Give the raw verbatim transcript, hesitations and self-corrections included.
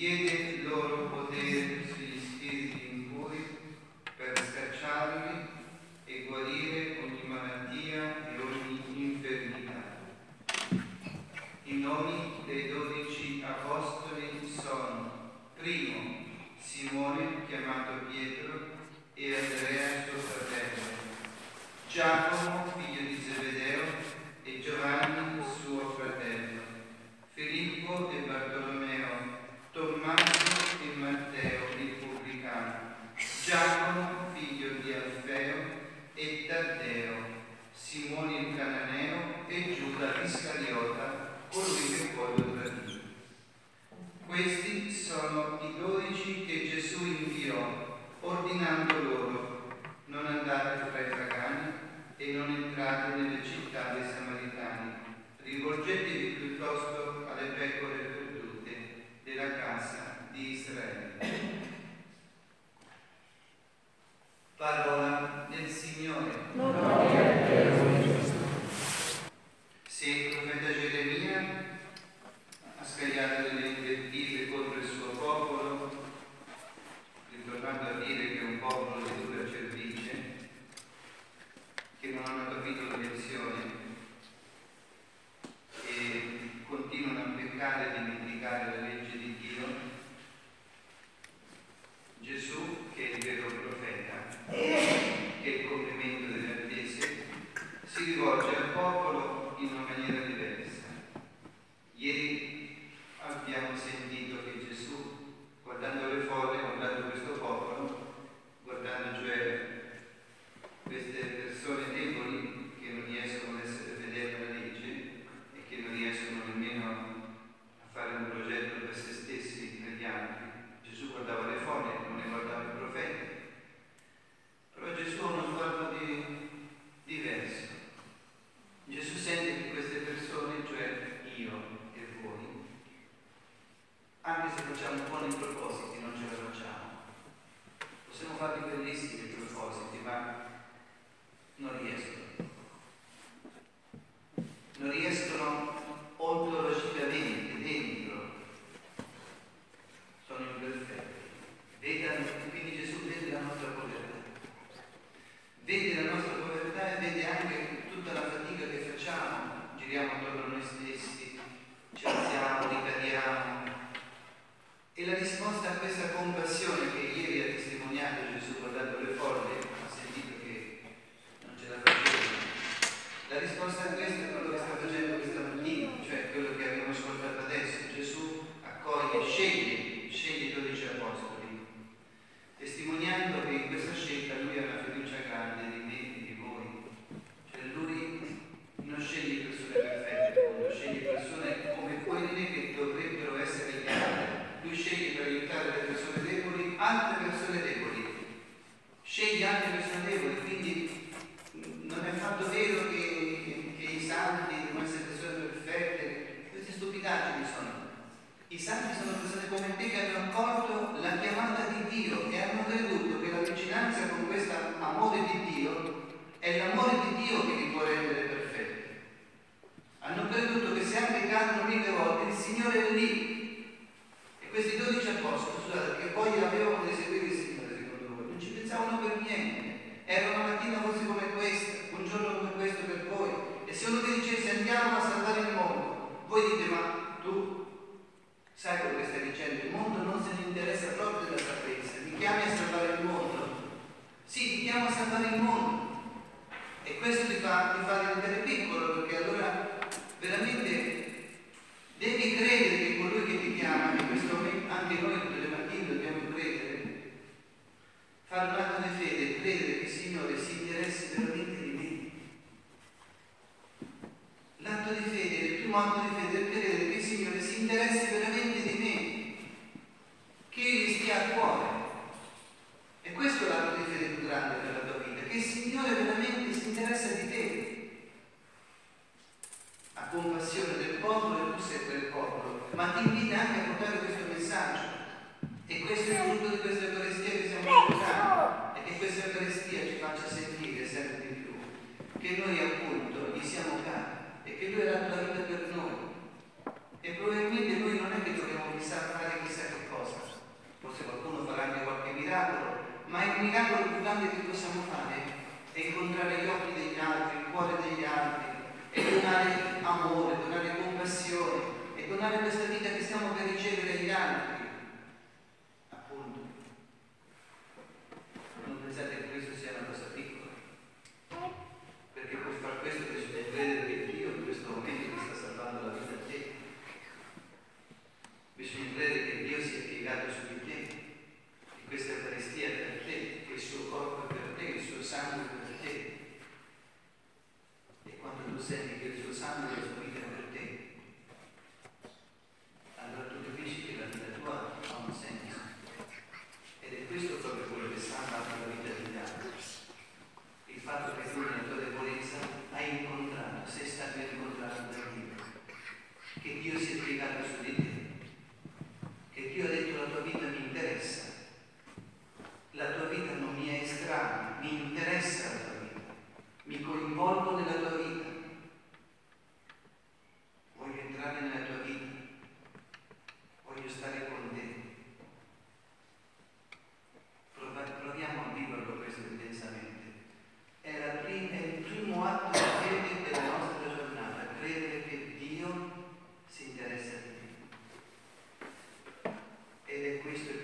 diede loro potere sugli spiriti impuri per scacciarli e guarire ogni malattia e ogni infermità. I nomi dei dodici apostoli sono: primo, Simone, chiamato Pietro, e Andrea, suo fratello, Giacomo, figlio di Zebedeo, e Giovanni, suo fratello, Filippo e Bartolomeo, Tommaso e Matteo, il pubblicano, Giacomo, figlio di Alfeo, e Taddeo, Simone il cananeo e Giuda Iscariota, colui che poi lo tradì. Questi sono i dodici che Gesù inviò, ordinando loro: non andate fra i pagani e non entrate nelle città dei Samaritani, rivolgetevi piuttosto alle pecore perdute della casa di Israele. Parola del Signore. Se il profeta Geremia ha scagliato delle invettive contro il suo popolo, ritornando a dire che è un popolo di dura cervice, che non hanno capito la lezione e continuano a peccare e dimenticare la legge di Dio, Gesù, che è il vero profeta, che è il compimento delle attese, si rivolge al popolo in una maniera diversa. Ieri abbiamo sentito che Gesù, guardando le folle, guardando questo popolo, guardando cioè queste persone deboli che non riescono ad essere fedeli alla legge e che non riescono nemmeno a fare un progetto per se stessi per gli altri, Gesù guardava le folle, non ne guardava i profeti. Però Gesù ha uno sguardo di, diverso. Gesù sente che queste persone, cioè io e voi, anche se facciamo buoni propositi, non ce la facciamo. Possiamo farli bellissimi i propositi, ma non riescono. Non riescono ontologicamente, dentro. Sono imperfetti. Vedano, quindi Gesù vede la nostra povertà. Vede la nostra povertà e vede anche tutta la fatica che facciamo. Giriamo attorno a noi stessi, ci alziamo, ricadiamo. E la risposta a questa compassione che ieri ha testimoniato Gesù guardando le folle, ha sentito che non ce la faceva. La risposta a questo è quello che sta facendo questa mattina, cioè quello che abbiamo ascoltato adesso. Gesù accoglie, sceglie, sceglie i dodici apostoli, testimoniando che in questa scelta lui ha una fiducia grande di me e di voi. Cioè lui non sceglie persone perfette, non sceglie persone come quelle che dovrebbero essere gli altri. Lui sceglie per aiutare le persone deboli altre persone deboli, sceglie altre persone deboli, quindi non è affatto vero che, che i santi devono essere persone perfette. Queste stupidaggini sono. I santi sono persone come te che hanno accolto la chiamata di Dio e hanno creduto che la vicinanza con questo amore di Dio è l'amore di Dio che li può rendere perfetti. Hanno creduto che se anche cadono mille volte il Signore è lì. Questi dodici apostoli, scusate, che poi avevano di seguire il Signore, secondo voi, non ci pensavano per niente. Era una mattina forse come questa, un giorno come questo per voi. E se uno vi dicesse andiamo a salvare il mondo, voi dite: ma tu sai quello che stai dicendo? Il mondo non se ne interessa proprio della salvezza. Mi chiami a salvare il mondo? Sì, ti chiamo a salvare il mondo. E questo ti fa, ti fa diventare piccolo, perché allora veramente devi credere che colui che miracolo, ma il miracolo più grande che possiamo fare è incontrare gli occhi degli altri, il cuore degli altri, e donare amore, donare compassione, e donare questa vita che stiamo per ricevere agli altri. Appunto. Non pensate che questo sia una cosa piccola, perché per far questo bisogna credere che Dio in questo momento ti sta salvando la vita a te. Bisogna credere che Dio si è piegato su di te, che questa Eucaristia è per te, che il suo corpo è per te, il suo sangue è per te. E quando tu senti che il suo sangue e la sua vita è per te, allora tu capisci che la vita tua ha un senso. Ed è questo proprio quello che salva anche la vita degli altri. Il fatto che tu nella tua debolezza hai incontrato, sei stato incontrato da Dio, che Dio si è piegato su di te, che Dio ha detto la tua vita mi interessa, la tua vita non mi è estranea, mi interessa la tua vita, mi coinvolgo nella tua vita, voglio entrare nella tua vita, voglio stare con te. Prova- Proviamo a viverlo questo intensamente. È, la prima, è il primo atto di fede della nostra giornata, credere che Dio si interessa di te. Ed è questo il